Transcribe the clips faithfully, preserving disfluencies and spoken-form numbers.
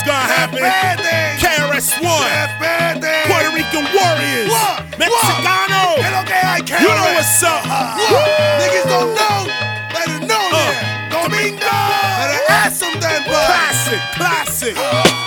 gonna happen. Respeten. K R S One. Respeten. Puerto Rican Warriors. What? Mexicano. ¿Qué es lo que hay, K R S? You know what's up. Niggas don't know. Better know Uh. that. Domingo. Better ask them then, bro. Classic, classic.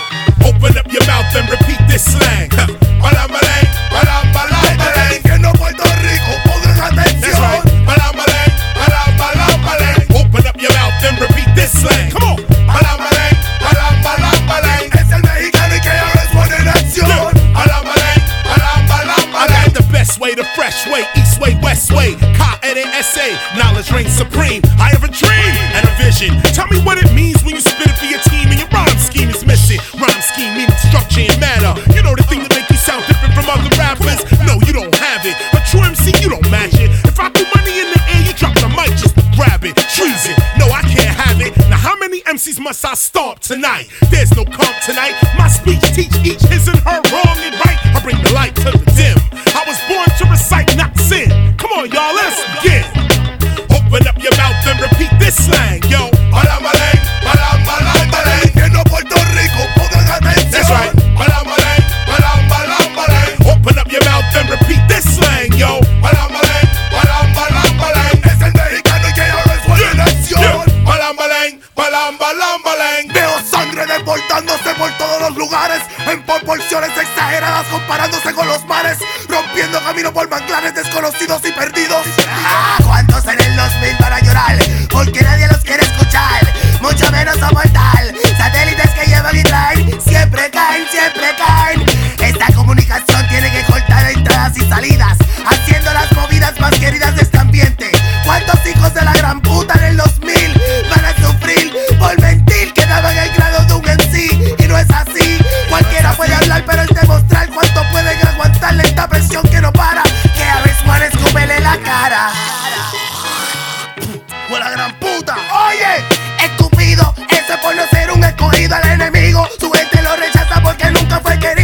Open up your mouth and repeat this slang. Balambalay, balambalay, Desde el infierno Puerto Rico, pongan That's atención. right. Balambalay, balambalay. Open up your mouth and repeat this slang. Come on. Balambalay, balambalay. Es el mexicano y K R S One en acción. Balambalay, balambalay. I got the best way, the fresh way, east way, west way. Ka N A S A, knowledge reigns supreme. I have a dream and a vision. Tell me what it means when you spit it for your team and your rhyme scheme is missing. Rhyme scheme meaning structure and matter. You know the thing that make you sound different from other rappers? No, you don't have it. A true M C, you don't match it. If I threw money in the air, you drop the mic just to grab it. Treason, no, I can't have it. Now how many M Cs must I stomp tonight? There's no comp tonight. My speech teach each his and her wrong and right. I bring the light to the dim. I was born to recite, not sin. Come on, y'all, let's begin. Open up your mouth and repeat this slang, yo. Balambalay, balambalay, Desde el infierno Puerto Rico, pongan atención. That's right. Balambalay, balambalay. Open up your mouth and repeat this slang, yo. Balambalay, balambalay. Es el mexicano y K R S One en acción. Balambalay, balambalay. Veo sangre desbordándose por todos los lugares, en proporciones exageradas comparándose con los mares, rompiendo camino por manglares desconocidos y perdidos. Ah, ¿cuántos en el dos mil van a llorar? Porque nadie los quiere escuchar, mucho menos soportar. Satélites que llevan y traen, siempre caen, siempre caen. Esta comunicación tiene que cortar entradas y salidas, haciendo las movidas más queridas de este ambiente. ¿Cuántos hijos de la gran puta en el dos mil van a sufrir por mentir que daban el grado de un M C? Y no es así. Cualquiera puede hablar, pero es demostrar cuánto pueden aguantarle esta presión que no para. Que a veces Juan escúpele la cara. ¡Fue la gran puta! ¡Oye! Escupido, ese por no ser un escogido al enemigo. Su gente lo rechaza porque nunca fue querido.